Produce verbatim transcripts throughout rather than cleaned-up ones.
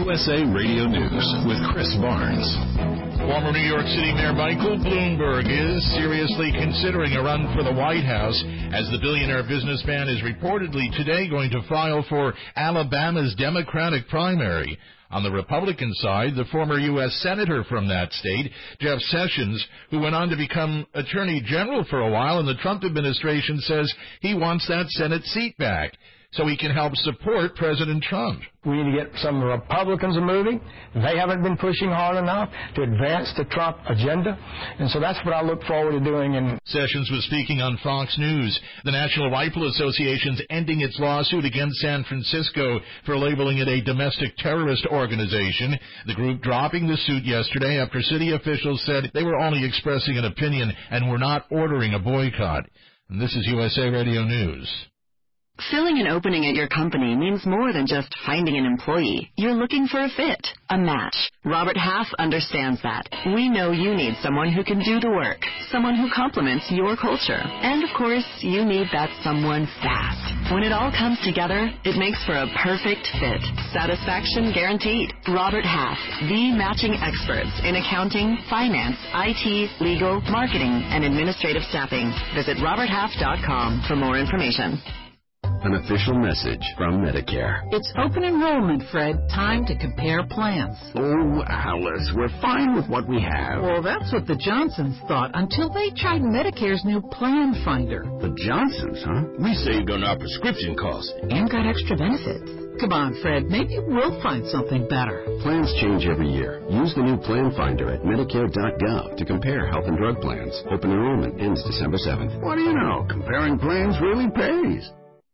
U S A Radio News with Chris Barnes. Former New York City Mayor Michael Bloomberg is seriously considering a run for the White House as the billionaire businessman is reportedly today going to file for Alabama's Democratic primary. On the Republican side, the former U S Senator from that state, Jeff Sessions, who went on to become Attorney General for a while in the Trump administration, says he wants that Senate seat back so he can help support President Trump. We need to get some Republicans moving. They haven't been pushing hard enough to advance the Trump agenda, and so that's what I look forward to doing. And Sessions was speaking on Fox News. The National Rifle Association's ending its lawsuit against San Francisco for labeling it a domestic terrorist organization. The group dropping the suit yesterday after city officials said they were only expressing an opinion and were not ordering a boycott. And this is U S A Radio News. Filling an opening at your company means more than just finding an employee. You're looking for a fit, a match. Robert Half understands that. We know you need someone who can do the work, someone who complements your culture. And, of course, you need that someone fast. When it all comes together, it makes for a perfect fit. Satisfaction guaranteed. Robert Half, the matching experts in accounting, finance, I T, legal, marketing, and administrative staffing. Visit robert half dot com for more information. An official message from Medicare. It's open enrollment, Fred. Time to compare plans. Oh, Alice, we're fine with what we have. Well, that's what the Johnsons thought until they tried Medicare's new Plan Finder. The Johnsons, huh? We saved on our prescription costs. And got extra benefits. Come on, Fred. Maybe we'll find something better. Plans change every year. Use the new Plan Finder at Medicare dot gov to compare health and drug plans. Open enrollment ends December seventh. What do you know? Comparing plans really pays.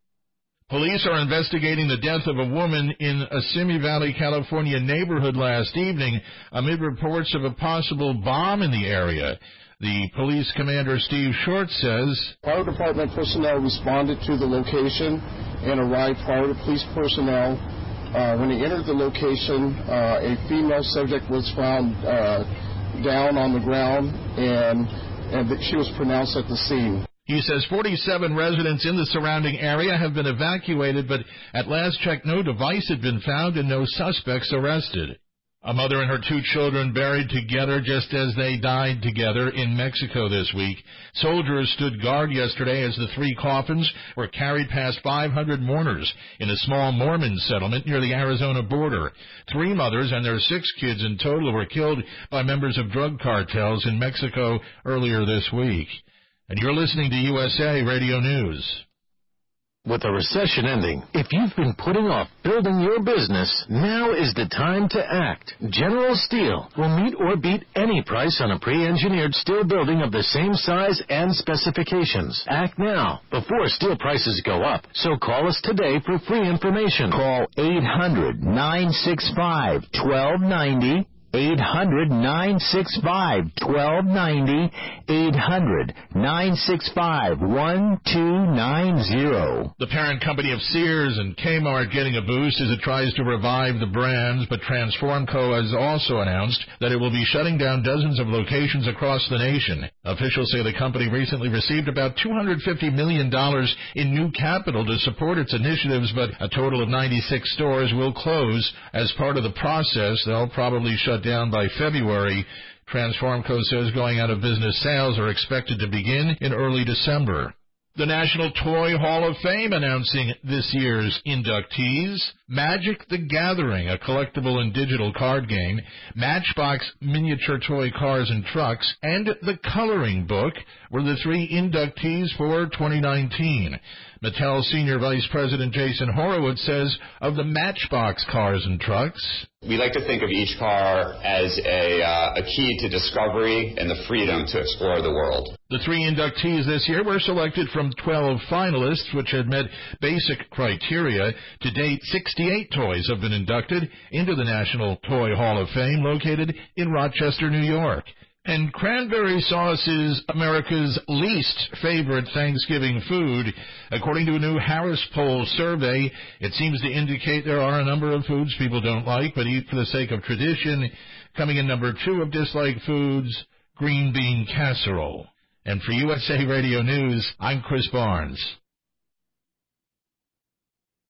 Police are investigating the death of a woman in a Simi Valley, California neighborhood last evening amid reports of a possible bomb in the area. The police commander, Steve Short, says, Fire department personnel responded to the location and arrived prior to police personnel. Uh, when they entered the location, uh, a female subject was found uh, down on the ground, and, and that she was pronounced at the scene. He says forty-seven residents in the surrounding area have been evacuated, but at last check, no device had been found and no suspects arrested. A mother and her two children buried together just as they died together in Mexico this week. Soldiers stood guard yesterday as the three coffins were carried past five hundred mourners in a small Mormon settlement near the Arizona border. Three mothers and their six kids in total were killed by members of drug cartels in Mexico earlier this week. And you're listening to U S A Radio News. With the recession ending, if you've been putting off building your business, now is the time to act. General Steel will meet or beat any price on a pre-engineered steel building of the same size and specifications. Act now, before steel prices go up. So call us today for free information. Call eight hundred, nine six five, one two nine zero. eight hundred, nine six five, one two nine zero. eight hundred, nine six five, one two nine zero. The parent company of Sears and Kmart getting a boost as it tries to revive the brands, but Transformco has also announced that it will be shutting down dozens of locations across the nation. Officials say the company recently received about two hundred fifty million dollars in new capital to support its initiatives, but a total of ninety-six stores will close. As part of the process, they'll probably shut down by February. Transformco says going out of business sales are expected to begin in early December. The National Toy Hall of Fame announcing this year's inductees. Magic the Gathering, a collectible and digital card game, Matchbox miniature toy cars and trucks, and The Coloring Book were the three inductees for twenty nineteen. Mattel Senior Vice President Jason Horowitz says of the Matchbox cars and trucks, we like to think of each car as a, uh, a key to discovery and the freedom to explore the world. The three inductees this year were selected from twelve finalists, which had met basic criteria. To date, sixty-eight toys have been inducted into the National Toy Hall of Fame, located in Rochester, New York. And cranberry sauce is America's least favorite Thanksgiving food. According to a new Harris Poll survey, it seems to indicate there are a number of foods people don't like but eat for the sake of tradition. Coming in number two of disliked foods, green bean casserole. And for U S A Radio News, I'm Chris Barnes.